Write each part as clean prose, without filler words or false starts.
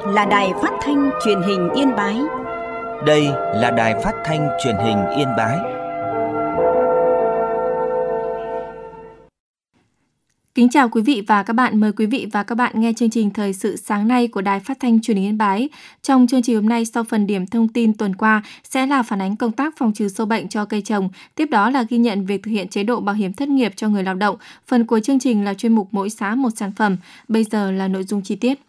là Đài Phát thanh Truyền hình Yên Bái. Đây là Đài Phát thanh Truyền hình Yên Bái. Kính chào quý vị và các bạn. Mời quý vị và các bạn nghe chương trình Thời sự sáng nay của Đài Phát thanh Truyền hình Yên Bái. Trong chương trình hôm nay, sau phần điểm thông tin tuần qua sẽ là phản ánh công tác phòng trừ sâu bệnh cho cây trồng. Tiếp đó là ghi nhận việc thực hiện chế độ bảo hiểm thất nghiệp cho người lao động. Phần cuối chương trình là chuyên mục Mỗi xã một sản phẩm. Bây giờ là nội dung chi tiết.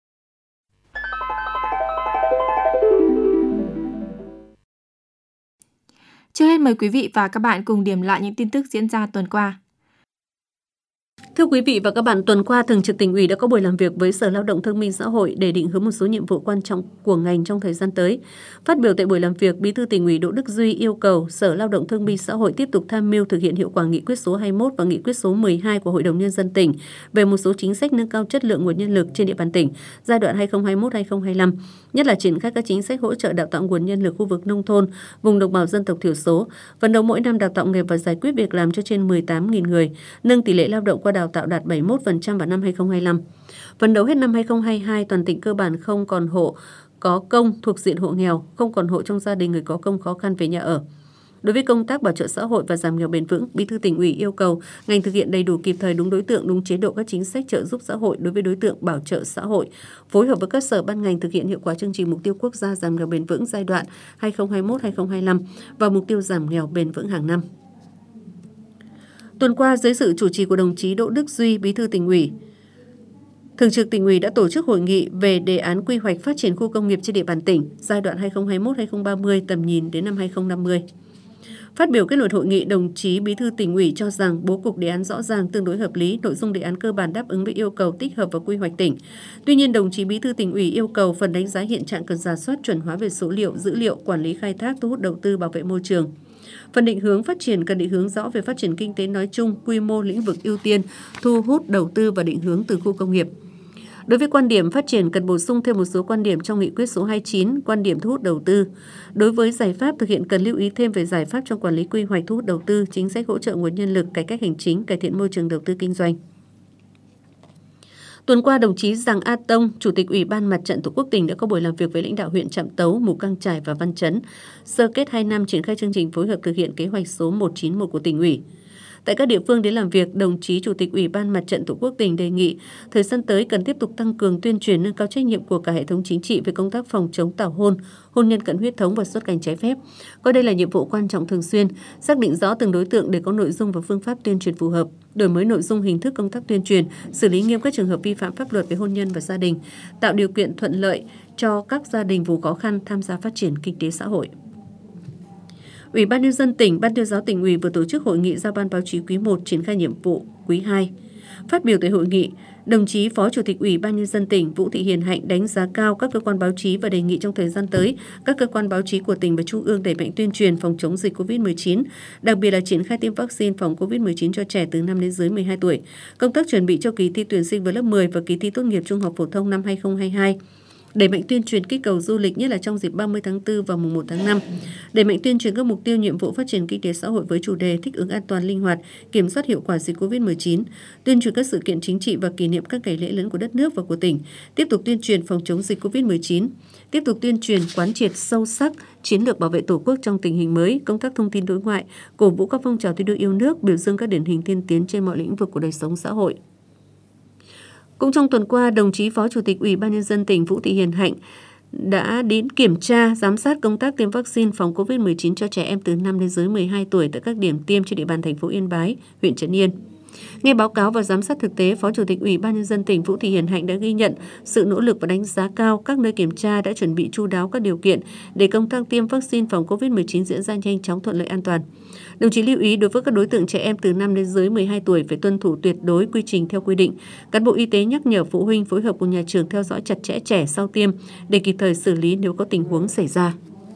Trước hết mời quý vị và các bạn cùng điểm lại những tin tức diễn ra tuần qua. Thưa quý vị và các bạn, tuần qua, Thường trực Tỉnh ủy đã có buổi làm việc với Sở Lao động Thương binh Xã hội để định hướng một số nhiệm vụ quan trọng của ngành trong thời gian tới. Phát biểu tại buổi làm việc, Bí thư Tỉnh ủy Đỗ Đức Duy yêu cầu Sở Lao động Thương binh Xã hội tiếp tục tham mưu thực hiện hiệu quả nghị quyết số 21 và nghị quyết số 12 của Hội đồng Nhân dân tỉnh về một số chính sách nâng cao chất lượng nguồn nhân lực trên địa bàn tỉnh giai đoạn 2021-2025, nhất là triển khai các chính sách hỗ trợ đào tạo nguồn nhân lực khu vực nông thôn, vùng đồng bào dân tộc thiểu số, phấn đấu mỗi năm đào tạo nghề và giải quyết việc làm cho trên 18.000 người, nâng tỷ lệ lao động qua đào tạo đạt 71% vào năm 2025. Phấn đấu hết năm 2022, toàn tỉnh cơ bản không còn hộ có công thuộc diện hộ nghèo, không còn hộ trong gia đình người có công khó khăn về nhà ở. Đối với công tác bảo trợ xã hội và giảm nghèo bền vững, Bí thư Tỉnh ủy yêu cầu ngành thực hiện đầy đủ, kịp thời, đúng đối tượng, đúng chế độ các chính sách trợ giúp xã hội đối với đối tượng bảo trợ xã hội, phối hợp với các sở ban ngành thực hiện hiệu quả chương trình mục tiêu quốc gia giảm nghèo bền vững giai đoạn 2021-2025 và mục tiêu giảm nghèo bền vững hàng năm. Tuần qua, dưới sự chủ trì của đồng chí Đỗ Đức Duy, Bí thư Tỉnh ủy, Thường trực Tỉnh ủy đã tổ chức hội nghị về đề án quy hoạch phát triển khu công nghiệp trên địa bàn tỉnh giai đoạn 2021-2030, tầm nhìn đến năm 2050. Phát biểu kết luận hội nghị, đồng chí Bí thư Tỉnh ủy cho rằng bố cục đề án rõ ràng, tương đối hợp lý, nội dung đề án cơ bản đáp ứng với yêu cầu tích hợp và quy hoạch tỉnh. Tuy nhiên, đồng chí Bí thư Tỉnh ủy yêu cầu phần đánh giá hiện trạng cần rà soát chuẩn hóa về số liệu, dữ liệu, quản lý khai thác, thu hút đầu tư, bảo vệ môi trường. Phần định hướng phát triển cần định hướng rõ về phát triển kinh tế nói chung, quy mô lĩnh vực ưu tiên, thu hút đầu tư và định hướng từ khu công nghiệp. Đối với quan điểm phát triển cần bổ sung thêm một số quan điểm trong nghị quyết số 29, quan điểm thu hút đầu tư. Đối với giải pháp thực hiện cần lưu ý thêm về giải pháp trong quản lý quy hoạch thu hút đầu tư, chính sách hỗ trợ nguồn nhân lực, cải cách hành chính, cải thiện môi trường đầu tư kinh doanh. Tuần qua, đồng chí Giàng A Tông, Chủ tịch Ủy ban Mặt trận Tổ quốc tỉnh đã có buổi làm việc với lãnh đạo huyện Trạm Tấu, Mù Căng Chải và Văn Chấn, sơ kết 2 năm triển khai chương trình phối hợp thực hiện kế hoạch số 191 của tỉnh ủy. Tại các địa phương đến làm việc, đồng chí Chủ tịch Ủy ban Mặt trận Tổ quốc tỉnh đề nghị thời gian tới cần tiếp tục tăng cường tuyên truyền, nâng cao trách nhiệm của cả hệ thống chính trị về công tác phòng chống tảo hôn, hôn nhân cận huyết thống và xuất cảnh trái phép. Coi đây là nhiệm vụ quan trọng thường xuyên, xác định rõ từng đối tượng để có nội dung và phương pháp tuyên truyền phù hợp, đổi mới nội dung, hình thức công tác tuyên truyền, xử lý nghiêm các trường hợp vi phạm pháp luật về hôn nhân và gia đình, tạo điều kiện thuận lợi cho các gia đình vùng khó khăn tham gia phát triển kinh tế xã hội. Ủy ban Nhân dân tỉnh, Ban Tuyên giáo Tỉnh ủy vừa tổ chức hội nghị giao ban báo chí quý 1 triển khai nhiệm vụ quý 2. Phát biểu tại hội nghị, đồng chí Phó Chủ tịch Ủy ban Nhân dân tỉnh Vũ Thị Hiền Hạnh đánh giá cao các cơ quan báo chí và đề nghị trong thời gian tới, các cơ quan báo chí của tỉnh và trung ương đẩy mạnh tuyên truyền phòng chống dịch COVID-19, đặc biệt là triển khai tiêm vaccine phòng COVID-19 cho trẻ từ 5 đến dưới 12 tuổi, công tác chuẩn bị cho kỳ thi tuyển sinh vào lớp 10 và kỳ thi tốt nghiệp trung học phổ thông năm 2022. Đẩy mạnh tuyên truyền kích cầu du lịch, nhất là trong dịp 30 tháng 4 và mùng 1 tháng 5. Đẩy mạnh tuyên truyền các mục tiêu nhiệm vụ phát triển kinh tế xã hội với chủ đề thích ứng an toàn, linh hoạt, kiểm soát hiệu quả dịch COVID-19. Tuyên truyền các sự kiện chính trị và kỷ niệm các ngày lễ lớn của đất nước và của tỉnh. Tiếp tục tuyên truyền phòng chống dịch COVID-19. Tiếp tục tuyên truyền quán triệt sâu sắc chiến lược bảo vệ Tổ quốc trong tình hình mới, công tác thông tin đối ngoại, cổ vũ các phong trào thi đua yêu nước, biểu dương các điển hình tiên tiến trên mọi lĩnh vực của đời sống xã hội. Cũng trong tuần qua, đồng chí Phó Chủ tịch Ủy ban Nhân dân tỉnh Vũ Thị Hiền Hạnh đã đến kiểm tra, giám sát công tác tiêm vaccine phòng COVID-19 cho trẻ em từ 5 đến dưới 12 tuổi tại các điểm tiêm trên địa bàn thành phố Yên Bái, huyện Trấn Yên. Nghe báo cáo và giám sát thực tế, Phó Chủ tịch Ủy ban Nhân dân tỉnh Vũ Thị Hiền Hạnh đã ghi nhận sự nỗ lực và đánh giá cao các nơi kiểm tra đã chuẩn bị chu đáo các điều kiện để công tác tiêm vaccine phòng COVID-19 diễn ra nhanh chóng, thuận lợi, an toàn. Đồng chí lưu ý đối với các đối tượng trẻ em từ 5 đến dưới 12 tuổi phải tuân thủ tuyệt đối quy trình theo quy định. Cán bộ y tế nhắc nhở phụ huynh phối hợp cùng nhà trường theo dõi chặt chẽ trẻ sau tiêm để kịp thời xử lý nếu có tình huống xảy ra.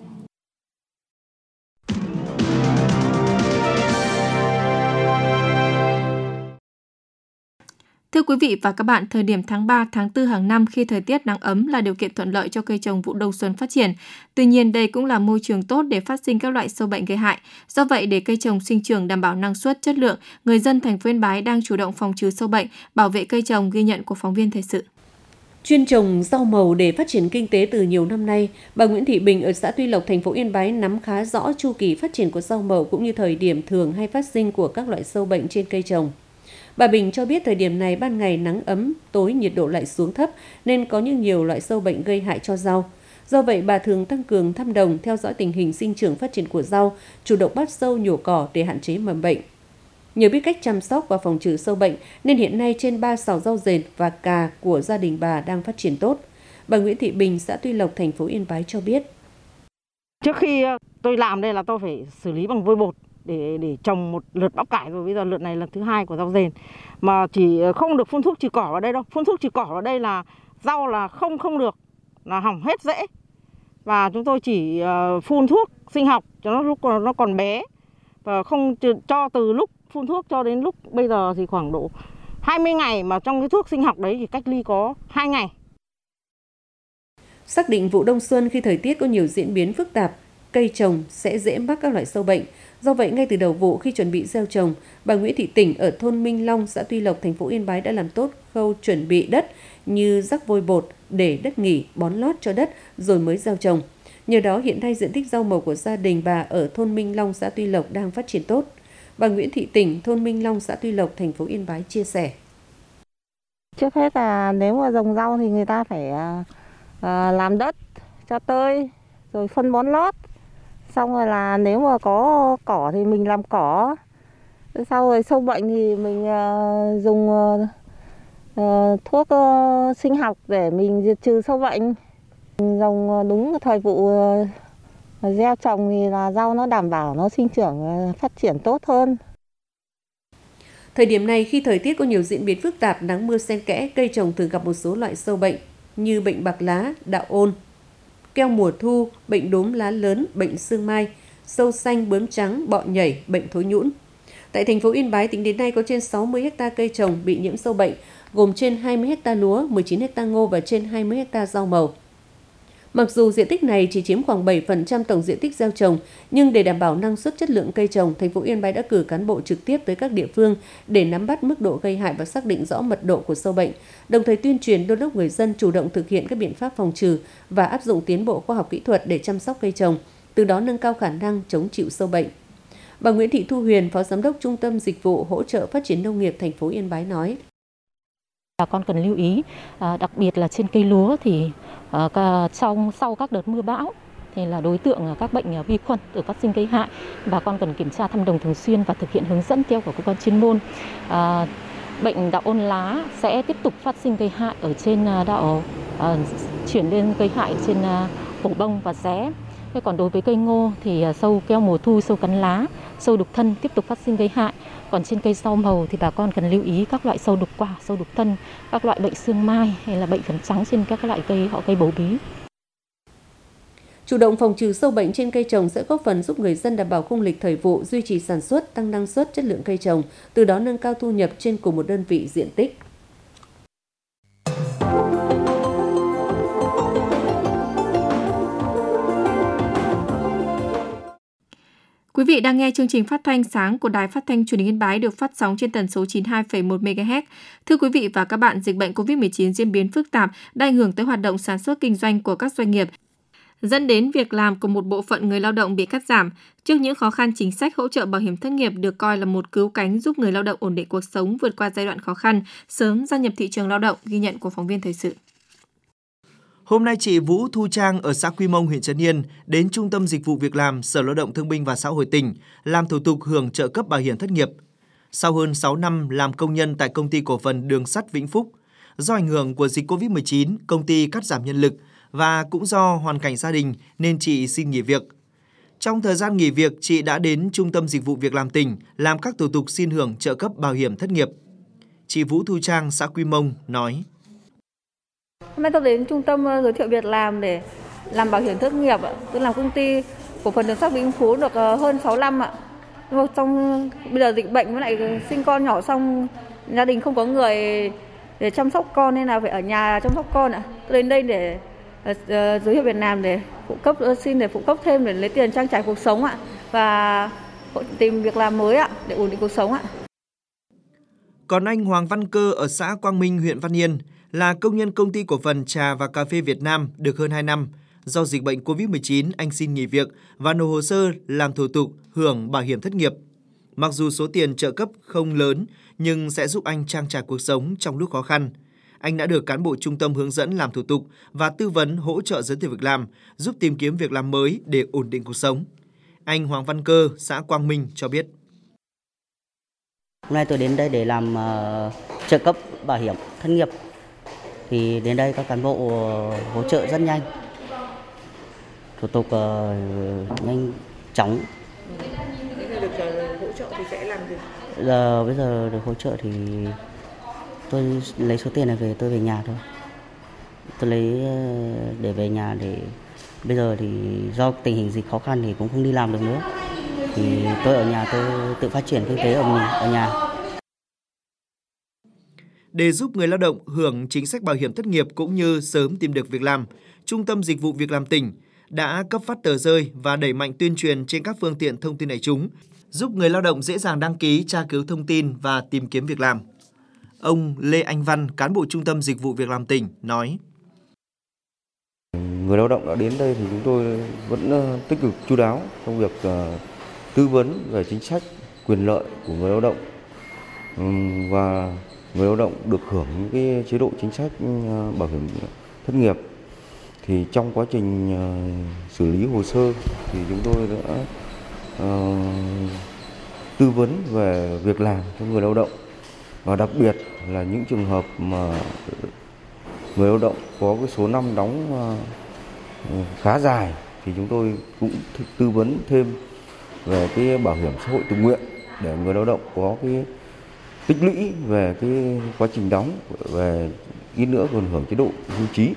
Thưa quý vị và các bạn, thời điểm tháng 3, tháng 4 hàng năm khi thời tiết nắng ấm là điều kiện thuận lợi cho cây trồng vụ đông xuân phát triển. Tuy nhiên, đây cũng là môi trường tốt để phát sinh các loại sâu bệnh gây hại. Do vậy, để cây trồng sinh trưởng đảm bảo năng suất, chất lượng, người dân thành phố Yên Bái đang chủ động phòng trừ sâu bệnh, bảo vệ cây trồng, ghi nhận của phóng viên thời sự. Chuyên trồng rau màu để phát triển kinh tế từ nhiều năm nay, bà Nguyễn Thị Bình ở xã Tuy Lộc, thành phố Yên Bái nắm khá rõ chu kỳ phát triển của rau màu cũng như thời điểm thường hay phát sinh của các loại sâu bệnh trên cây trồng. Bà Bình cho biết thời điểm này ban ngày nắng ấm, tối nhiệt độ lại xuống thấp nên có nhiều loại sâu bệnh gây hại cho rau. Do vậy, bà thường tăng cường thăm đồng, theo dõi tình hình sinh trưởng phát triển của rau, chủ động bắt sâu nhổ cỏ để hạn chế mầm bệnh. Nhờ biết cách chăm sóc và phòng trừ sâu bệnh nên hiện nay trên 3 sào rau dền và cà của gia đình bà đang phát triển tốt. Bà Nguyễn Thị Bình, xã Tuy Lộc, thành phố Yên Bái cho biết. Trước khi tôi làm đây là tôi phải xử lý bằng vôi bột để trồng một lượt bắp cải, rồi bây giờ lượt này là thứ hai của rau dền. Mà chỉ không được phun thuốc trừ cỏ vào đây đâu. Phun thuốc trừ cỏ vào đây là rau là không được, là hỏng hết rễ. Và chúng tôi chỉ phun thuốc sinh học cho nó lúc nó còn bé, và không cho từ lúc phun thuốc cho đến lúc bây giờ thì khoảng độ 20 ngày, mà trong cái thuốc sinh học đấy thì cách ly có 2 ngày. Xác định vụ đông xuân khi thời tiết có nhiều diễn biến phức tạp, cây trồng sẽ dễ mắc các loại sâu bệnh. Do vậy, ngay từ đầu vụ khi chuẩn bị gieo trồng, bà Nguyễn Thị Tỉnh ở thôn Minh Long, xã Tuy Lộc, thành phố Yên Bái đã làm tốt khâu chuẩn bị đất như rắc vôi bột để đất nghỉ, bón lót cho đất rồi mới gieo trồng. Nhờ đó, hiện nay diện tích rau màu của gia đình bà ở thôn Minh Long, xã Tuy Lộc đang phát triển tốt. Bà Nguyễn Thị Tỉnh, thôn Minh Long, xã Tuy Lộc, thành phố Yên Bái chia sẻ. Trước hết là nếu mà trồng rau thì người ta phải làm đất cho tơi, rồi phân bón lót. Xong rồi là nếu mà có cỏ thì mình làm cỏ. Sau rồi sâu bệnh thì mình dùng thuốc sinh học để mình diệt trừ sâu bệnh. Trồng đúng thời vụ gieo trồng thì là rau nó đảm bảo nó sinh trưởng phát triển tốt hơn. Thời điểm này khi thời tiết có nhiều diễn biến phức tạp, nắng mưa xen kẽ, cây trồng thường gặp một số loại sâu bệnh như bệnh bạc lá, đạo ôn, keo mùa thu, bệnh đốm lá lớn, bệnh xương mai, sâu xanh, bướm trắng, bọ nhảy, bệnh thối nhũn. Tại thành phố Yên Bái, tính đến nay có trên 60 ha cây trồng bị nhiễm sâu bệnh, gồm trên 20 ha lúa, 19 ha ngô và trên 20 ha rau màu. Mặc dù diện tích này chỉ chiếm khoảng 7% tổng diện tích gieo trồng, nhưng để đảm bảo năng suất chất lượng cây trồng, thành phố Yên Bái đã cử cán bộ trực tiếp tới các địa phương để nắm bắt mức độ gây hại và xác định rõ mật độ của sâu bệnh, đồng thời tuyên truyền đôn đốc người dân chủ động thực hiện các biện pháp phòng trừ và áp dụng tiến bộ khoa học kỹ thuật để chăm sóc cây trồng, từ đó nâng cao khả năng chống chịu sâu bệnh. Bà Nguyễn Thị Thu Huyền, Phó Giám đốc Trung tâm Dịch vụ Hỗ trợ Phát triển Nông nghiệp thành phố Yên Bái nói. Bà con cần lưu ý, đặc biệt là trên cây lúa thì sau các đợt mưa bão thì là đối tượng các bệnh vi khuẩn tự phát sinh gây hại. Bà con cần kiểm tra thăm đồng thường xuyên và thực hiện hướng dẫn theo của cơ quan chuyên môn. Bệnh đạo ôn lá sẽ tiếp tục phát sinh gây hại ở trên đạo, chuyển lên gây hại trên cổ bông và rễ. Còn đối với cây ngô thì sâu keo mùa thu, sâu cắn lá, sâu đục thân tiếp tục phát sinh gây hại. Còn trên cây rau màu thì bà con cần lưu ý các loại sâu đục quả, sâu đục thân, các loại bệnh xương mai hay là bệnh phấn trắng trên các loại cây họ cây bầu bí. Chủ động phòng trừ sâu bệnh trên cây trồng sẽ góp phần giúp người dân đảm bảo khung lịch thời vụ, duy trì sản xuất, tăng năng suất, chất lượng cây trồng, từ đó nâng cao thu nhập trên cùng một đơn vị diện tích. Quý vị đang nghe chương trình phát thanh sáng của Đài Phát thanh Truyền hình Yên Bái được phát sóng trên tần số 92,1 MHz. Thưa quý vị và các bạn, dịch bệnh COVID-19 diễn biến phức tạp đã ảnh hưởng tới hoạt động sản xuất kinh doanh của các doanh nghiệp, dẫn đến việc làm của một bộ phận người lao động bị cắt giảm. Trước những khó khăn, chính sách hỗ trợ bảo hiểm thất nghiệp được coi là một cứu cánh giúp người lao động ổn định cuộc sống, vượt qua giai đoạn khó khăn, sớm gia nhập thị trường lao động, ghi nhận của phóng viên thời sự. Hôm nay, chị Vũ Thu Trang ở xã Quy Mông, huyện Trấn Yên đến Trung tâm Dịch vụ Việc làm, Sở Lao động Thương binh và Xã hội tỉnh làm thủ tục hưởng trợ cấp bảo hiểm thất nghiệp. Sau hơn 6 năm làm công nhân tại Công ty Cổ phần Đường sắt Vĩnh Phúc, do ảnh hưởng của dịch COVID-19, công ty cắt giảm nhân lực và cũng do hoàn cảnh gia đình nên chị xin nghỉ việc. Trong thời gian nghỉ việc, chị đã đến Trung tâm Dịch vụ Việc làm tỉnh làm các thủ tục xin hưởng trợ cấp bảo hiểm thất nghiệp. Chị Vũ Thu Trang, xã Quy Mông nói: Hôm nay tôi đến trung tâm giới thiệu việc làm để làm bảo hiểm thất nghiệp. Tôi làm công ty Cổ phần Đường sắt Vĩnh Phúc được hơn 6 năm ạ. Nhưng mà trong bây giờ dịch bệnh với lại sinh con nhỏ, xong gia đình không có người để chăm sóc con nên là phải ở nhà chăm sóc con ạ. Tôi đến đây để giới thiệu việc làm để xin phụ cấp thêm để lấy tiền trang trải cuộc sống ạ, và tìm việc làm mới ạ để ổn định cuộc sống ạ. Còn anh Hoàng Văn Cơ ở xã Quang Minh, huyện Văn Yên Là công nhân công ty cổ phần trà và cà phê Việt Nam được hơn 2 năm, do dịch bệnh COVID-19 anh xin nghỉ việc và nộp hồ sơ làm thủ tục hưởng bảo hiểm thất nghiệp. Mặc dù số tiền trợ cấp không lớn nhưng sẽ giúp anh trang trải cuộc sống trong lúc khó khăn. Anh đã được cán bộ trung tâm hướng dẫn làm thủ tục và tư vấn hỗ trợ giới thiệu việc làm, giúp tìm kiếm việc làm mới để ổn định cuộc sống. Anh Hoàng Văn Cơ, xã Quang Minh cho biết. Hôm nay tôi đến đây để làm trợ cấp bảo hiểm thất nghiệp. Thì đến đây các cán bộ hỗ trợ rất nhanh, thủ tục nhanh chóng. Được hỗ trợ thì sẽ làm gì? Bây giờ được hỗ trợ thì tôi lấy số tiền này về, tôi về nhà thôi. Tôi lấy để về nhà, để bây giờ thì do tình hình dịch khó khăn thì cũng không đi làm được nữa. Thì tôi ở nhà, tôi tự phát triển kinh tế ở nhà. Để giúp người lao động hưởng chính sách bảo hiểm thất nghiệp cũng như sớm tìm được việc làm, Trung tâm Dịch vụ Việc làm tỉnh đã cấp phát tờ rơi và đẩy mạnh tuyên truyền trên các phương tiện thông tin đại chúng, giúp người lao động dễ dàng đăng ký, tra cứu thông tin và tìm kiếm việc làm. Ông Lê Anh Văn, cán bộ Trung tâm Dịch vụ Việc làm tỉnh nói: Người lao động đã đến đây thì chúng tôi vẫn tích cực chu đáo trong việc tư vấn về chính sách, quyền lợi của người lao động và người lao động được hưởng những cái chế độ chính sách bảo hiểm thất nghiệp. Thì trong quá trình xử lý hồ sơ thì chúng tôi đã tư vấn về việc làm cho người lao động, và đặc biệt là những trường hợp mà người lao động có cái số năm đóng khá dài thì chúng tôi cũng tư vấn thêm về cái bảo hiểm xã hội tự nguyện để người lao động có cái tích lũy về cái quá trình đóng, về ít nữa còn hưởng chế độ hưu trí.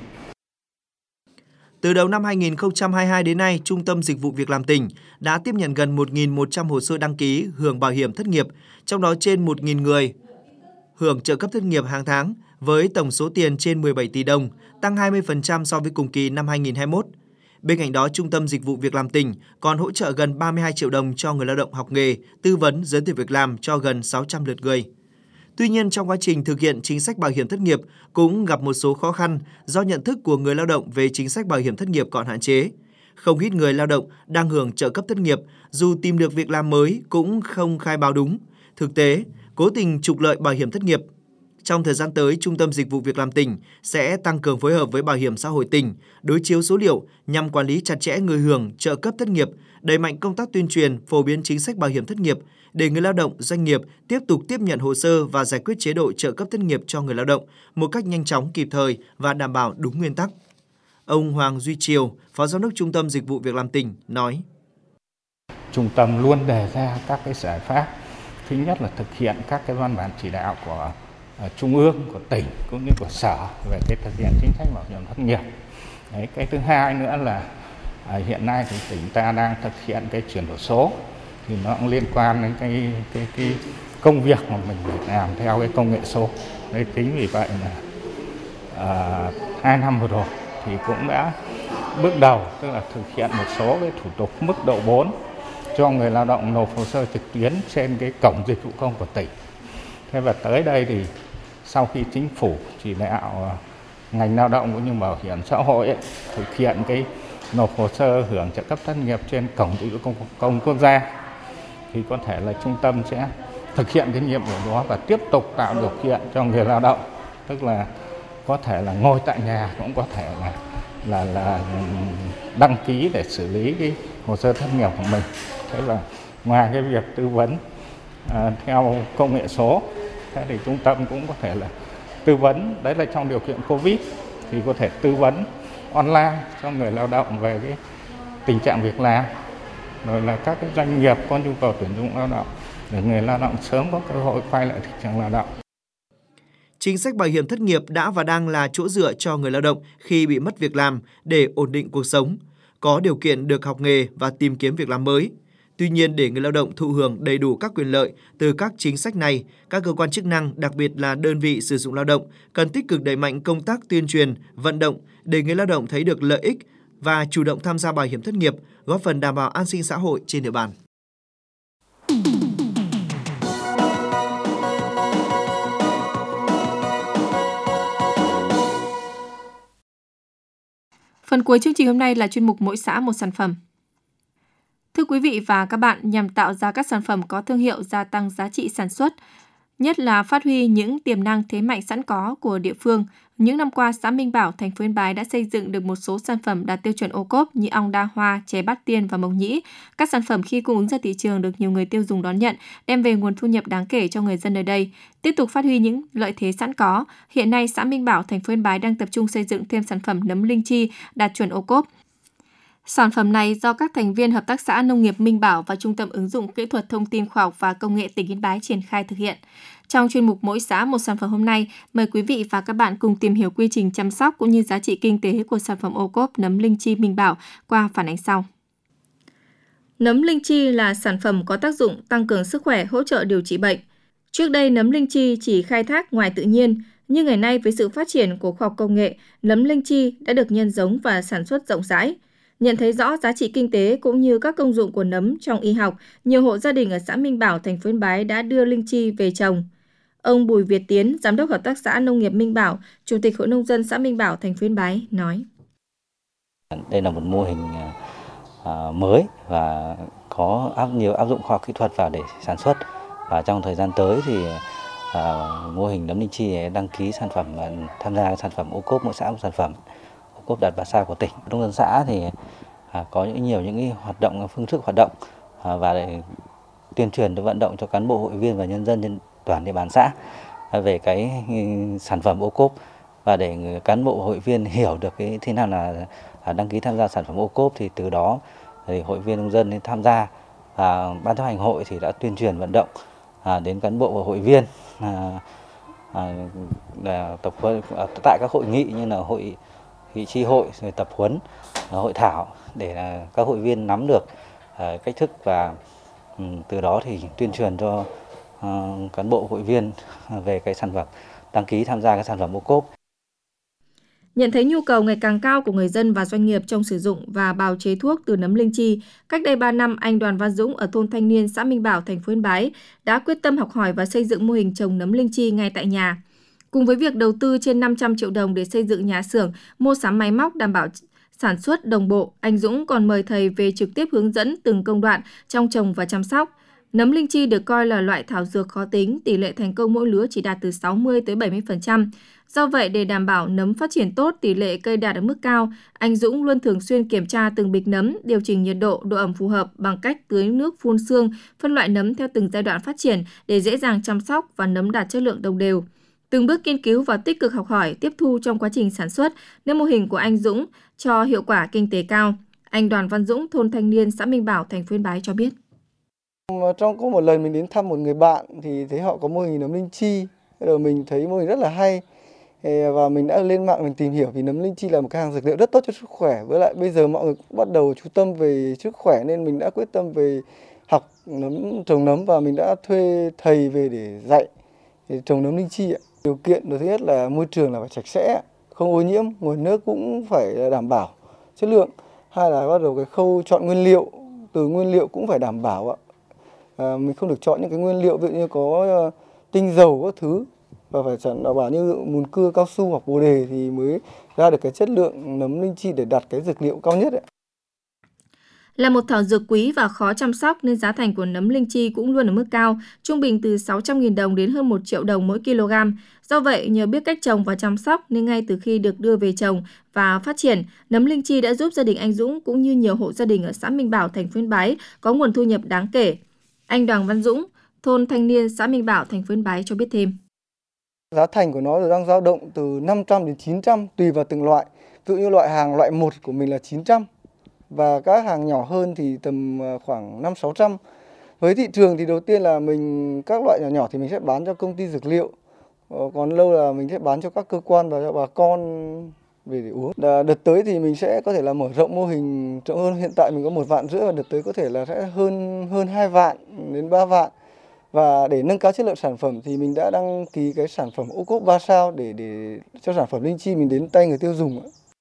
Từ đầu năm 2022 đến nay, Trung tâm Dịch vụ Việc làm tỉnh đã tiếp nhận gần 1.100 hồ sơ đăng ký hưởng bảo hiểm thất nghiệp, trong đó trên 1.000 người hưởng trợ cấp thất nghiệp hàng tháng với tổng số tiền trên 17 tỷ đồng, tăng 20% so với cùng kỳ năm 2021. Bên cạnh đó, Trung tâm Dịch vụ Việc làm tỉnh còn hỗ trợ gần 32 triệu đồng cho người lao động học nghề, tư vấn giới thiệu việc làm cho gần 600 lượt người. Tuy nhiên, trong quá trình thực hiện chính sách bảo hiểm thất nghiệp cũng gặp một số khó khăn do nhận thức của người lao động về chính sách bảo hiểm thất nghiệp còn hạn chế. Không ít người lao động đang hưởng trợ cấp thất nghiệp, dù tìm được việc làm mới cũng không khai báo đúng. Thực tế, cố tình trục lợi bảo hiểm thất nghiệp. Trong thời gian tới, Trung tâm Dịch vụ Việc làm tỉnh sẽ tăng cường phối hợp với Bảo hiểm xã hội tỉnh, đối chiếu số liệu nhằm quản lý chặt chẽ người hưởng trợ cấp thất nghiệp, đẩy mạnh công tác tuyên truyền, phổ biến chính sách bảo hiểm thất nghiệp để người lao động, doanh nghiệp tiếp tục tiếp nhận hồ sơ và giải quyết chế độ trợ cấp thất nghiệp cho người lao động một cách nhanh chóng, kịp thời và đảm bảo đúng nguyên tắc. Ông Hoàng Duy Triều, Phó Giám đốc Trung tâm Dịch vụ Việc làm tỉnh nói: Trung tâm luôn đề ra các cái giải pháp. Thứ nhất là thực hiện các cái văn bản chỉ đạo của Trung ương, của tỉnh cũng như của sở về cái thực hiện chính sách bảo hiểm thất nghiệp. Đấy, cái thứ hai nữa là hiện nay thì tỉnh ta đang thực hiện cái chuyển đổi số, thì nó cũng liên quan đến cái công việc mà mình phải làm theo cái công nghệ số. Đấy, chính vì vậy là 2 năm vừa rồi thì cũng đã bước đầu, tức là thực hiện một số cái thủ tục mức độ 4 cho người lao động nộp hồ sơ trực tuyến trên cái cổng dịch vụ công của tỉnh. Thế và tới đây thì sau khi chính phủ chỉ đạo ngành lao động cũng như bảo hiểm xã hội thực hiện cái nộp hồ sơ hưởng trợ cấp thất nghiệp trên cổng dịch vụ công quốc gia, thì có thể là trung tâm sẽ thực hiện cái nhiệm vụ đó và tiếp tục tạo điều kiện cho người lao động, tức là có thể là ngồi tại nhà, cũng có thể là đăng ký để xử lý cái hồ sơ thất nghiệp của mình. Thế là ngoài cái việc tư vấn theo công nghệ số, thế thì trung tâm cũng có thể là tư vấn, đấy là trong điều kiện Covid thì có thể tư vấn online cho người lao động về cái tình trạng việc làm, rồi là các cái doanh nghiệp có nhu cầu tuyển dụng lao động để người lao động sớm có cơ hội quay lại thị trường lao động. Chính sách bảo hiểm thất nghiệp đã và đang là chỗ dựa cho người lao động khi bị mất việc làm để ổn định cuộc sống, có điều kiện được học nghề và tìm kiếm việc làm mới. Tuy nhiên, để người lao động thụ hưởng đầy đủ các quyền lợi từ các chính sách này, các cơ quan chức năng, đặc biệt là đơn vị sử dụng lao động, cần tích cực đẩy mạnh công tác tuyên truyền, vận động để người lao động thấy được lợi ích và chủ động tham gia bảo hiểm thất nghiệp, góp phần đảm bảo an sinh xã hội trên địa bàn. Phần cuối chương trình hôm nay là chuyên mục Mỗi xã một sản phẩm. Thưa quý vị và các bạn, nhằm tạo ra các sản phẩm có thương hiệu, gia tăng giá trị sản xuất, nhất là phát huy những tiềm năng thế mạnh sẵn có của địa phương, những năm qua, xã Minh Bảo, thành phố Yên Bái đã xây dựng được một số sản phẩm đạt tiêu chuẩn ô cốp như ong đa hoa, chè Bát Tiên và mộc nhĩ. Các sản phẩm khi cung ứng ra thị trường được nhiều người tiêu dùng đón nhận, đem về nguồn thu nhập đáng kể cho người dân nơi đây. Tiếp tục phát huy những lợi thế sẵn có, hiện nay xã Minh Bảo, thành phố Yên Bái đang tập trung xây dựng thêm sản phẩm nấm linh chi đạt chuẩn ô cốp. Sản phẩm này do các thành viên Hợp tác xã Nông nghiệp Minh Bảo và Trung tâm ứng dụng kỹ thuật thông tin khoa học và công nghệ tỉnh Yên Bái triển khai thực hiện. Trong chuyên mục Mỗi xã một sản phẩm hôm nay, mời quý vị và các bạn cùng tìm hiểu quy trình chăm sóc cũng như giá trị kinh tế của sản phẩm ô cốp nấm linh chi Minh Bảo qua phản ánh sau. Nấm linh chi là sản phẩm có tác dụng tăng cường sức khỏe, hỗ trợ điều trị bệnh. Trước đây, nấm linh chi chỉ khai thác ngoài tự nhiên, nhưng ngày nay với sự phát triển của khoa học công nghệ, nấm linh chi đã được nhân giống và sản xuất rộng rãi. Nhận thấy rõ giá trị kinh tế cũng như các công dụng của nấm trong y học, nhiều hộ gia đình ở xã Minh Bảo, thành phố Yên Bái đã đưa linh chi về trồng. Ông Bùi Việt Tiến, Giám đốc Hợp tác xã Nông nghiệp Minh Bảo, Chủ tịch Hội Nông dân xã Minh Bảo, thành phố Yên Bái nói. Đây là một mô hình mới và có nhiều áp dụng khoa học kỹ thuật vào để sản xuất. Và trong thời gian tới thì mô hình nấm linh chi đăng ký sản phẩm, tham gia sản phẩm ô cốp mỗi xã một sản phẩm, ô cốp đạt 3 sao của tỉnh. Nông dân xã thì có nhiều những hoạt động, phương thức hoạt động và để tuyên truyền vận động cho cán bộ, hội viên và nhân dân trên toàn địa bàn xã về cái sản phẩm ô cốp, và để cán bộ hội viên hiểu được cái thế nào là đăng ký tham gia sản phẩm ô cốp, thì từ đó thì hội viên nông dân tham gia, và ban chấp hành hội thì đã tuyên truyền vận động đến cán bộ và hội viên tập huấn tại các hội nghị như là hội chi hội, rồi tập huấn, hội thảo để các hội viên nắm được cách thức, và từ đó thì tuyên truyền cho cán bộ hội viên về cái sản phẩm, đăng ký tham gia cái sản phẩm ô cốp. Nhận thấy nhu cầu ngày càng cao của người dân và doanh nghiệp trong sử dụng và bào chế thuốc từ nấm linh chi, cách đây 3 năm, anh Đoàn Văn Dũng ở thôn Thanh Niên, xã Minh Bảo, thành phố Yên Bái đã quyết tâm học hỏi và xây dựng mô hình trồng nấm linh chi ngay tại nhà. Cùng với việc đầu tư trên 500 triệu đồng để xây dựng nhà xưởng, mua sắm máy móc đảm bảo sản xuất đồng bộ, anh Dũng còn mời thầy về trực tiếp hướng dẫn từng công đoạn trong trồng và chăm sóc. Nấm linh chi được coi là loại thảo dược khó tính, tỷ lệ thành công mỗi lứa chỉ đạt từ 60 tới 70%. Do vậy, để đảm bảo nấm phát triển tốt, tỷ lệ cây đạt ở mức cao, anh Dũng luôn thường xuyên kiểm tra từng bịch nấm, điều chỉnh nhiệt độ, độ ẩm phù hợp bằng cách tưới nước phun sương, phân loại nấm theo từng giai đoạn phát triển để dễ dàng chăm sóc và nấm đạt chất lượng đồng đều. Từng bước nghiên cứu và tích cực học hỏi, tiếp thu trong quá trình sản xuất, nên mô hình của anh Dũng cho hiệu quả kinh tế cao. Anh Đoàn Văn Dũng, thôn Thanh Niên, xã Minh Bảo, thành phố Yên Bái cho biết. Trong có một lần mình đến thăm một người bạn thì thấy họ có mô hình nấm linh chi, rồi mình thấy mô hình rất là hay, và mình đã lên mạng mình tìm hiểu vì nấm linh chi là một cái hàng dược liệu rất tốt cho sức khỏe. Với lại bây giờ mọi người cũng bắt đầu chú tâm về sức khỏe nên mình đã quyết tâm về học trồng nấm, và mình đã thuê thầy về để dạy trồng nấm linh chi. Điều kiện đầu thứ nhất là môi trường là phải sạch sẽ, không ô nhiễm, nguồn nước cũng phải đảm bảo chất lượng. Hai là bắt đầu cái khâu chọn nguyên liệu, từ nguyên liệu cũng phải đảm bảo. Mình không được chọn những cái nguyên liệu ví dụ như có tinh dầu các thứ, và phải chọn đảm bảo như mùn cưa, cao su hoặc bồ đề thì mới ra được cái chất lượng nấm linh chi để đạt cái dược liệu cao nhất. Là một thảo dược quý và khó chăm sóc nên giá thành của nấm linh chi cũng luôn ở mức cao, trung bình từ 600.000 đồng đến hơn 1 triệu đồng mỗi kg. Do vậy, nhờ biết cách trồng và chăm sóc nên ngay từ khi được đưa về trồng và phát triển, nấm linh chi đã giúp gia đình anh Dũng cũng như nhiều hộ gia đình ở xã Minh Bảo, thành phố Yên Bái có nguồn thu nhập đáng kể. Anh Đoàn Văn Dũng, thôn Thanh Niên, xã Minh Bảo, thành phố Yên Bái cho biết thêm. Giá thành của nó đang dao động từ 500 đến 900 tùy vào từng loại. Ví dụ như loại 1 của mình là 900 và các hàng nhỏ hơn thì tầm khoảng 500-600. Với thị trường thì đầu tiên là các loại nhỏ thì mình sẽ bán cho công ty dược liệu. Còn lâu là mình sẽ bán cho các cơ quan và cho bà con về để uống. Đợt tới thì mình sẽ có thể là mở rộng mô hình rộng hơn. Hiện tại mình có 1,5 vạn và đợt tới có thể là sẽ hơn 2 vạn đến 3 vạn. Và để nâng cao chất lượng sản phẩm thì mình đã đăng ký cái sản phẩm ô cốp 3 sao để cho sản phẩm linh chi mình đến tay người tiêu dùng.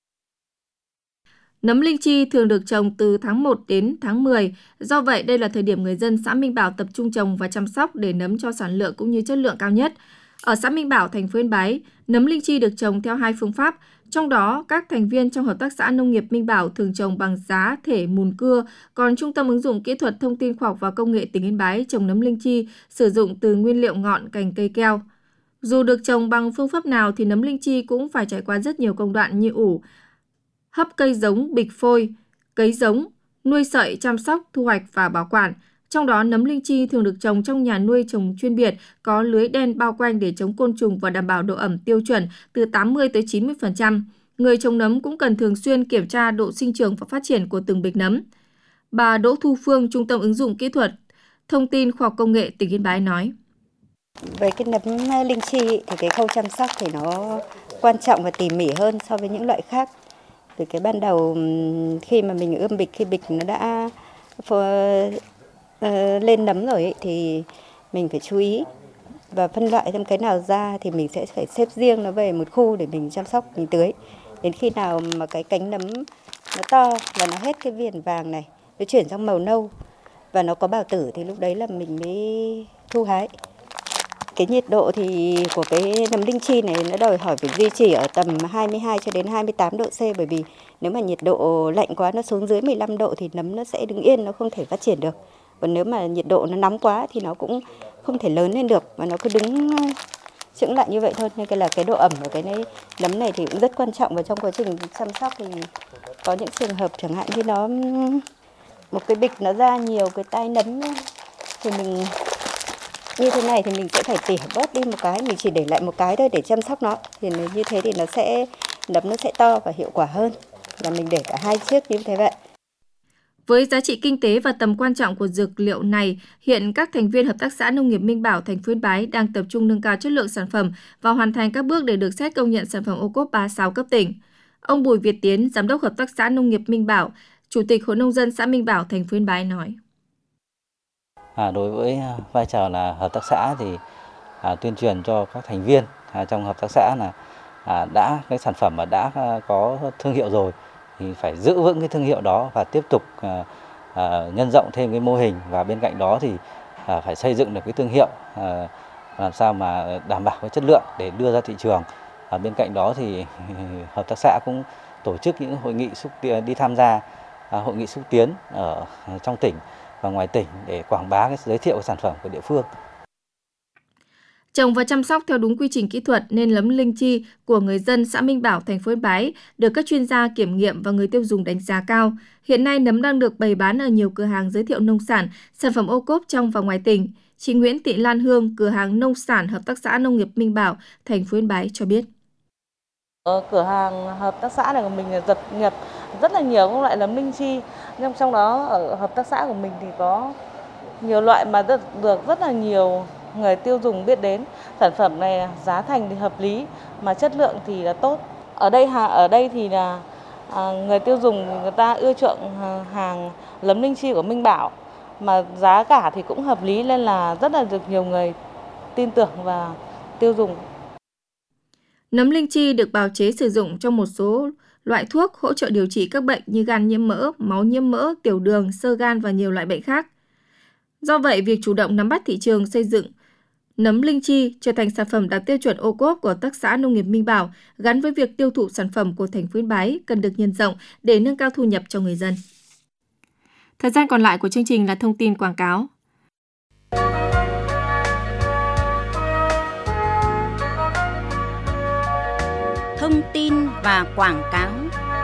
Nấm linh chi thường được trồng từ tháng 1 đến tháng 10. Do vậy, đây là thời điểm người dân xã Minh Bảo tập trung trồng và chăm sóc để nấm cho sản lượng cũng như chất lượng cao nhất. Ở xã Minh Bảo, thành phố Yên Bái, nấm linh chi được trồng theo 2 phương pháp. Trong đó, các thành viên trong Hợp tác xã Nông nghiệp Minh Bảo thường trồng bằng giá thể mùn cưa, còn Trung tâm ứng dụng kỹ thuật thông tin khoa học và công nghệ tỉnh Yên Bái trồng nấm linh chi sử dụng từ nguyên liệu ngọn cành cây keo. Dù được trồng bằng phương pháp nào thì nấm linh chi cũng phải trải qua rất nhiều công đoạn như ủ, hấp cây giống, bịch phôi, cấy giống, nuôi sợi, chăm sóc, thu hoạch và bảo quản. Trong đó, nấm linh chi thường được trồng trong nhà nuôi trồng chuyên biệt, có lưới đen bao quanh để chống côn trùng và đảm bảo độ ẩm tiêu chuẩn từ 80 tới 90%. Người trồng nấm cũng cần thường xuyên kiểm tra độ sinh trưởng và phát triển của từng bịch nấm. Bà Đỗ Thu Phương, Trung tâm ứng dụng kỹ thuật thông tin khoa học công nghệ tỉnh Yên Bái nói: Với cái nấm linh chi thì cái khâu chăm sóc thì nó quan trọng và tỉ mỉ hơn so với những loại khác. Từ cái ban đầu khi mà mình ươm bịch, khi bịch nó đã lên nấm rồi ấy, thì mình phải chú ý và phân loại thêm cái nào ra thì mình sẽ phải xếp riêng nó về một khu để mình chăm sóc, mình tưới. Đến khi nào mà cái cánh nấm nó to và nó hết cái viền vàng này, nó chuyển sang màu nâu và nó có bào tử thì lúc đấy là mình mới thu hái. Cái nhiệt độ thì của cái nấm linh chi này nó đòi hỏi phải duy trì ở tầm 22 cho đến 28 độ C, bởi vì nếu mà nhiệt độ lạnh quá, nó xuống dưới 15 độ thì nấm nó sẽ đứng yên, nó không thể phát triển được. Còn nếu mà nhiệt độ nó nóng quá thì nó cũng không thể lớn lên được mà nó cứ đứng chững lại như vậy thôi. Nên cái độ ẩm của cái nấm này thì cũng rất quan trọng, và trong quá trình chăm sóc thì có những trường hợp chẳng hạn như nó một cái bịch nó ra nhiều cái tai nấm thì mình như thế này thì mình sẽ phải tỉa bớt đi một cái, mình chỉ để lại một cái thôi để chăm sóc nó. Thì như thế thì nấm nó sẽ to và hiệu quả hơn là mình để cả 2 chiếc như thế vậy. Với giá trị kinh tế và tầm quan trọng của dược liệu này, hiện các thành viên Hợp tác xã Nông nghiệp Minh Bảo, thành phố Yên Bái đang tập trung nâng cao chất lượng sản phẩm và hoàn thành các bước để được xét công nhận sản phẩm ô cốp 36 cấp tỉnh. Ông Bùi Việt Tiến, Giám đốc Hợp tác xã Nông nghiệp Minh Bảo, Chủ tịch Hội Nông dân xã Minh Bảo, thành phố Yên Bái nói: Đối với vai trò là hợp tác xã thì tuyên truyền cho các thành viên trong hợp tác xã là cái sản phẩm mà đã có thương hiệu rồi thì phải giữ vững cái thương hiệu đó và tiếp tục nhân rộng thêm cái mô hình, và bên cạnh đó thì phải xây dựng được cái thương hiệu làm sao mà đảm bảo cái chất lượng để đưa ra thị trường. Bên cạnh đó thì hợp tác xã cũng tổ chức những hội nghị đi tham gia hội nghị xúc tiến ở trong tỉnh và ngoài tỉnh để quảng bá cái giới thiệu sản phẩm của địa phương. Trồng và chăm sóc theo đúng quy trình kỹ thuật nên nấm linh chi của người dân xã Minh Bảo, thành phố Yên Bái được các chuyên gia kiểm nghiệm và người tiêu dùng đánh giá cao. Hiện nay nấm đang được bày bán ở nhiều cửa hàng giới thiệu nông sản, sản phẩm ô cốp trong và ngoài tỉnh. Chị Nguyễn Thị Lan Hương, cửa hàng nông sản Hợp tác xã Nông nghiệp Minh Bảo, thành phố Yên Bái cho biết: Ở cửa hàng hợp tác xã này của mình nhập rất là nhiều các loại nấm linh chi, nhưng trong đó ở hợp tác xã của mình thì có nhiều loại mà được rất là nhiều người tiêu dùng biết đến. Sản phẩm này giá thành thì hợp lý mà chất lượng thì là tốt. Ở đây thì là người tiêu dùng người ta ưa chuộng hàng nấm linh chi của Minh Bảo, mà giá cả thì cũng hợp lý nên là rất là được nhiều người tin tưởng và tiêu dùng. Nấm linh chi được bào chế sử dụng trong một số loại thuốc hỗ trợ điều trị các bệnh như gan nhiễm mỡ, máu nhiễm mỡ, tiểu đường, xơ gan và nhiều loại bệnh khác. Do vậy, việc chủ động nắm bắt thị trường, xây dựng nấm linh chi trở thành sản phẩm đạt tiêu chuẩn ô cốp của Hợp tác xã Nông nghiệp Minh Bảo gắn với việc tiêu thụ sản phẩm của thành phố Yên Bái cần được nhân rộng để nâng cao thu nhập cho người dân. Thời gian còn lại của chương trình là thông tin quảng cáo. Thông tin và quảng cáo.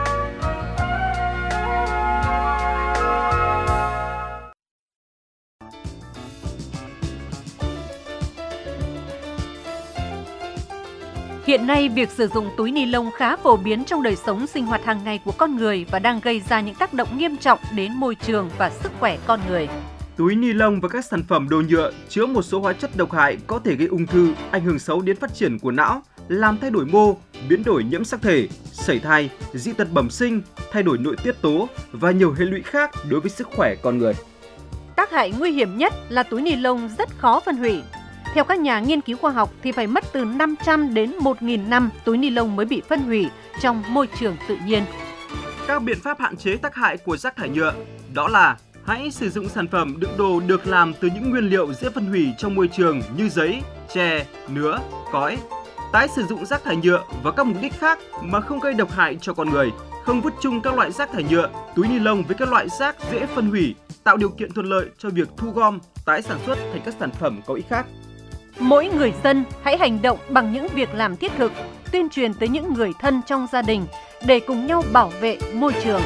Hiện nay, việc sử dụng túi ni lông khá phổ biến trong đời sống sinh hoạt hàng ngày của con người và đang gây ra những tác động nghiêm trọng đến môi trường và sức khỏe con người. Túi ni lông và các sản phẩm đồ nhựa chứa một số hóa chất độc hại có thể gây ung thư, ảnh hưởng xấu đến phát triển của não, làm thay đổi mô, biến đổi nhiễm sắc thể, sẩy thai, dị tật bẩm sinh, thay đổi nội tiết tố và nhiều hệ lụy khác đối với sức khỏe con người. Tác hại nguy hiểm nhất là túi ni lông rất khó phân hủy. Theo các nhà nghiên cứu khoa học thì phải mất từ 500 đến 1.000 năm túi ni lông mới bị phân hủy trong môi trường tự nhiên. Các biện pháp hạn chế tác hại của rác thải nhựa đó là Hãy sử dụng sản phẩm đựng đồ được làm từ những nguyên liệu dễ phân hủy trong môi trường như giấy, tre, nứa, cói. Tái sử dụng rác thải nhựa vào các mục đích khác mà không gây độc hại cho con người. Không vứt chung các loại rác thải nhựa, túi ni lông với các loại rác dễ phân hủy, tạo điều kiện thuận lợi cho việc thu gom, tái sản xuất thành các sản phẩm có ích khác. Mỗi người dân hãy hành động bằng những việc làm thiết thực, tuyên truyền tới những người thân trong gia đình để cùng nhau bảo vệ môi trường.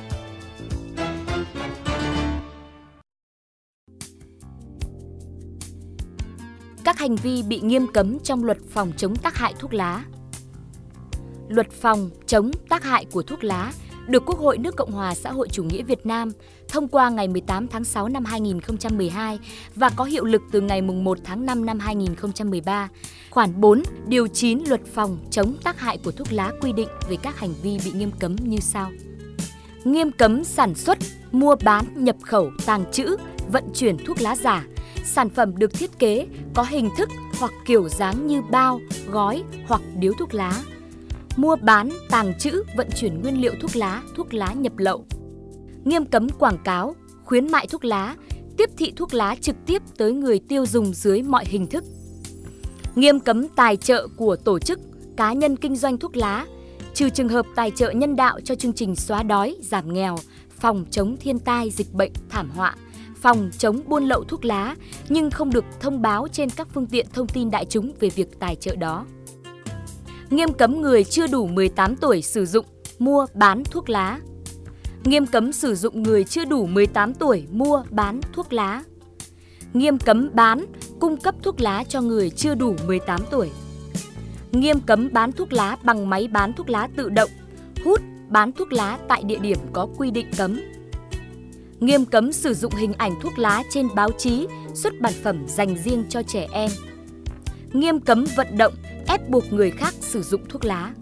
Các hành vi bị nghiêm cấm trong luật phòng chống tác hại thuốc lá. Luật phòng chống tác hại của thuốc lá được Quốc hội nước Cộng hòa Xã hội Chủ nghĩa Việt Nam thông qua ngày 18 tháng 6 năm 2012 và có hiệu lực từ ngày 1 tháng 5 năm 2013. Khoản 4, điều 9 Luật phòng chống tác hại của thuốc lá quy định về các hành vi bị nghiêm cấm như sau. Nghiêm cấm sản xuất, mua bán, nhập khẩu, tàng trữ, vận chuyển thuốc lá giả, sản phẩm được thiết kế có hình thức hoặc kiểu dáng như bao, gói hoặc điếu thuốc lá. Mua bán, tàng trữ, vận chuyển nguyên liệu thuốc lá nhập lậu. Nghiêm cấm quảng cáo, khuyến mại thuốc lá, tiếp thị thuốc lá trực tiếp tới người tiêu dùng dưới mọi hình thức. Nghiêm cấm tài trợ của tổ chức, cá nhân kinh doanh thuốc lá, trừ trường hợp tài trợ nhân đạo cho chương trình xóa đói, giảm nghèo, phòng chống thiên tai, dịch bệnh, thảm họa, phòng chống buôn lậu thuốc lá, nhưng không được thông báo trên các phương tiện thông tin đại chúng về việc tài trợ đó. Nghiêm cấm người chưa đủ 18 tuổi sử dụng, mua, bán thuốc lá. Nghiêm cấm sử dụng người chưa đủ 18 tuổi mua, bán thuốc lá. Nghiêm cấm bán, cung cấp thuốc lá cho người chưa đủ 18 tuổi. Nghiêm cấm bán thuốc lá bằng máy bán thuốc lá tự động, hút, bán thuốc lá tại địa điểm có quy định cấm. Nghiêm cấm sử dụng hình ảnh thuốc lá trên báo chí, xuất bản phẩm dành riêng cho trẻ em. Nghiêm cấm vận động, ép buộc người khác sử dụng thuốc lá.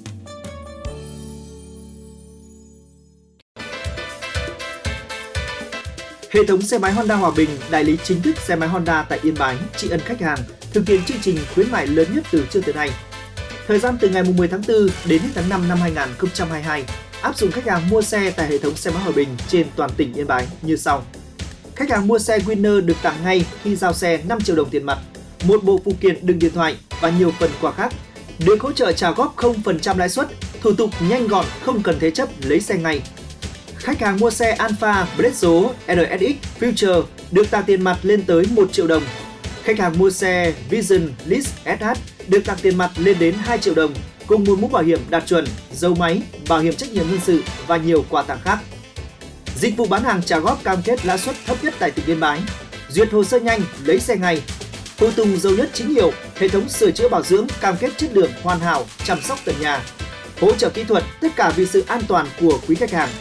Hệ thống xe máy Honda Hòa Bình, đại lý chính thức xe máy Honda tại Yên Bái, tri ân khách hàng, thực hiện chương trình khuyến mại lớn nhất từ trước tới nay. Thời gian từ ngày 10 tháng 4 đến hết tháng 5 năm 2022, áp dụng khách hàng mua xe tại hệ thống xe máy Hòa Bình trên toàn tỉnh Yên Bái như sau. Khách hàng mua xe Winner được tặng ngay khi giao xe 5 triệu đồng tiền mặt, một bộ phụ kiện đựng điện thoại và nhiều phần quà khác. Được hỗ trợ trả góp 0% lãi suất, thủ tục nhanh gọn, không cần thế chấp, lấy xe ngay. Khách hàng mua xe Alfa, Bledso, RSX, Future được tặng tiền mặt lên tới 1 triệu đồng. Khách hàng mua xe Vision, Lease SH được tặng tiền mặt lên đến 2 triệu đồng, cùng một mũ bảo hiểm đạt chuẩn, dầu máy, bảo hiểm trách nhiệm dân sự và nhiều quà tặng khác. Dịch vụ bán hàng trả góp cam kết lãi suất thấp nhất tại tỉnh Yên Bái. Duyệt hồ sơ nhanh, lấy xe ngay. Phụ tùng dầu nhất chính hiệu, hệ thống sửa chữa bảo dưỡng cam kết chất lượng hoàn hảo, chăm sóc tận nhà. Hỗ trợ kỹ thuật, tất cả vì sự an toàn của quý khách hàng.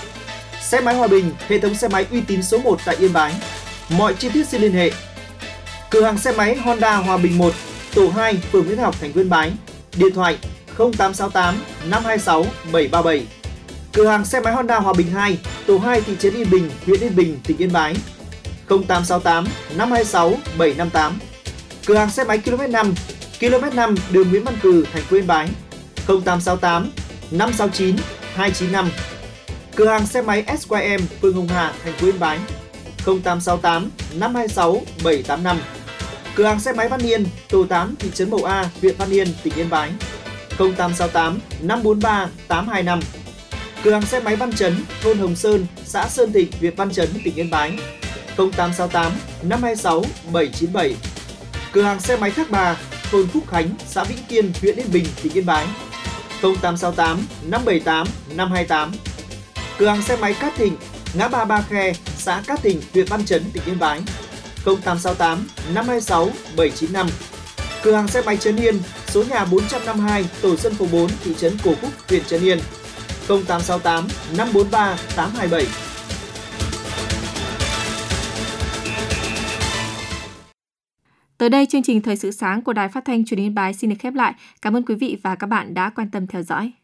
Xe máy Hòa Bình, hệ thống xe máy uy tín số 1 tại Yên Bái. Mọi chi tiết xin liên hệ. Cửa hàng xe máy Honda Hòa Bình 1, tổ 2, phường Nguyễn Học, thành phố Yên Bái. Điện thoại 0868 526 737. Cửa hàng xe máy Honda Hòa Bình 2, tổ 2, thị trấn Yên Bình, huyện Yên Bình, tỉnh Yên Bái. 0868 526 758. Cửa hàng xe máy km 5, đường Nguyễn Văn Cừ, thành phố Yên Bái. 0868 569 295. Cửa hàng xe máy SYM, phường Hồng Hà, thành phố Yên Bái. 0868 526 785. Cửa hàng xe máy Văn Yên, tổ 8, thị trấn Mậu A, huyện Văn Yên, tỉnh Yên Bái. 0868 543 825. Cửa hàng xe máy Văn Chấn, thôn Hồng Sơn, xã Sơn Thịnh, huyện Văn Chấn, tỉnh Yên Bái. 0868 526 797. Cửa hàng xe máy Thác Bà, thôn Phúc Khánh, xã Vĩnh Kiên, huyện Yên Bình, tỉnh Yên Bái. 0868 578 528. Cửa hàng xe máy Cát Thịnh, ngã ba Ba Khe, xã Cát Thịnh, huyện Văn Chấn, tỉnh Yên Bái. 0868 526 795. Cửa hàng xe máy Trấn Yên, số nhà 452, tổ dân phố 4, thị trấn Cổ Phúc, huyện Trấn Yên. 0868 543 827. Tới đây, chương trình Thời sự sáng của Đài Phát thanh Truyền hình Yên Bái xin được khép lại. Cảm ơn quý vị và các bạn đã quan tâm theo dõi.